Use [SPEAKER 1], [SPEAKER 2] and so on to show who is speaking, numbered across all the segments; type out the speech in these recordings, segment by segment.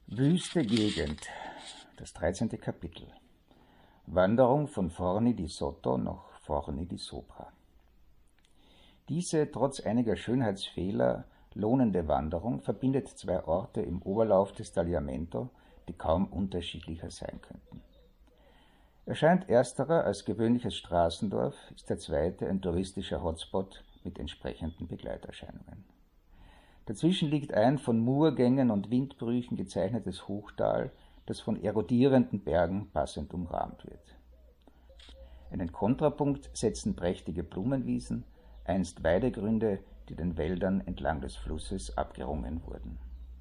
[SPEAKER 1] Wüste Gegend, das 13. Kapitel. Wanderung von Forni di Sotto nach Forni di Sopra. Diese trotz einiger Schönheitsfehler lohnende Wanderung verbindet zwei Orte im Oberlauf des Tagliamento, die kaum unterschiedlicher sein könnten. Erscheint ersterer als gewöhnliches Straßendorf, ist der zweite ein touristischer Hotspot mit entsprechenden Begleiterscheinungen. Dazwischen liegt ein von Murgängen und Windbrüchen gezeichnetes Hochtal, das von erodierenden Bergen passend umrahmt wird. Einen Kontrapunkt setzen prächtige Blumenwiesen, einst Weidegründe, die den Wäldern entlang des Flusses abgerungen wurden.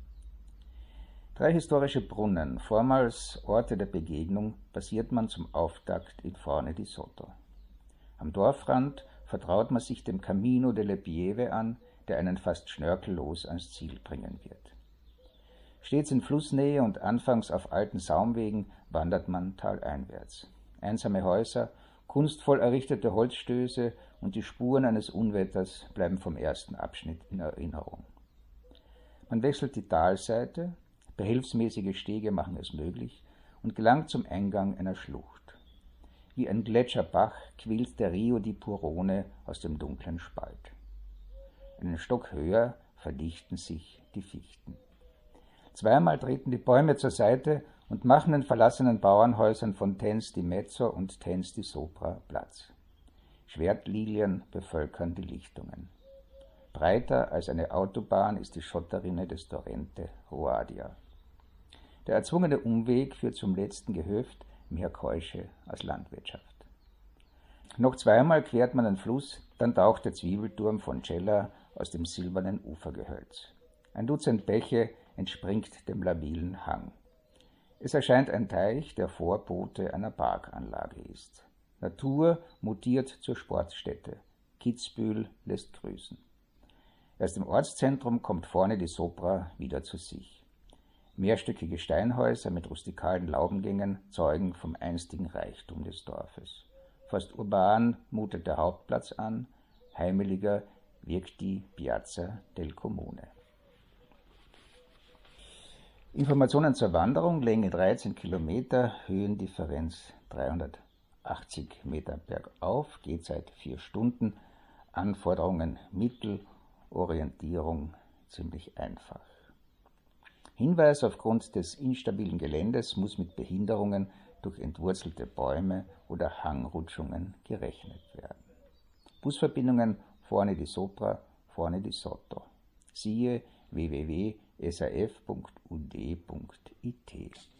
[SPEAKER 1] 3 historische Brunnen, vormals Orte der Begegnung, passiert man zum Auftakt in Forni di Sotto. Am Dorfrand vertraut man sich dem Cammino delle Pieve an, der einen fast schnörkellos ans Ziel bringen wird. Stets in Flussnähe und anfangs auf alten Saumwegen wandert man taleinwärts. Einsame Häuser, kunstvoll errichtete Holzstöße und die Spuren eines Unwetters bleiben vom ersten Abschnitt in Erinnerung. Man wechselt die Talseite, behelfsmäßige Stege machen es möglich und gelangt zum Eingang einer Schlucht. Wie ein Gletscherbach quillt der Rio di Purone aus dem dunklen Spalt. Einen Stock höher verdichten sich die Fichten. Zweimal treten die Bäume zur Seite und machen den verlassenen Bauernhäusern von Tens di Mezzo und Tens di Sopra Platz. Schwertlilien bevölkern die Lichtungen. Breiter als eine Autobahn ist die Schotterrinne des Torrente Ruadia. Der erzwungene Umweg führt zum letzten Gehöft, mehr Keusche als Landwirtschaft. Noch zweimal quert man den Fluss, dann taucht der Zwiebelturm von Cella aus dem silbernen Ufergehölz. Ein Dutzend Bäche entspringt dem labilen Hang. Es erscheint ein Teich, der Vorbote einer Parkanlage ist. Natur mutiert zur Sportstätte. Kitzbühel lässt grüßen. Erst im Ortszentrum kommt Forni di Sopra wieder zu sich. Mehrstöckige Steinhäuser mit rustikalen Laubengängen zeugen vom einstigen Reichtum des Dorfes. Fast urban mutet der Hauptplatz an, heimeliger wirkt die Piazza del Comune. Informationen zur Wanderung, Länge 13 Kilometer, Höhendifferenz 380 Meter bergauf, Gehzeit 4 Stunden, Anforderungen mittel, Orientierung ziemlich einfach. Hinweis: Aufgrund des instabilen Geländes muss mit Behinderungen durch entwurzelte Bäume oder Hangrutschungen gerechnet werden. Busverbindungen Forni di Sopra, Forni di Sotto. Siehe www.saf.ud.it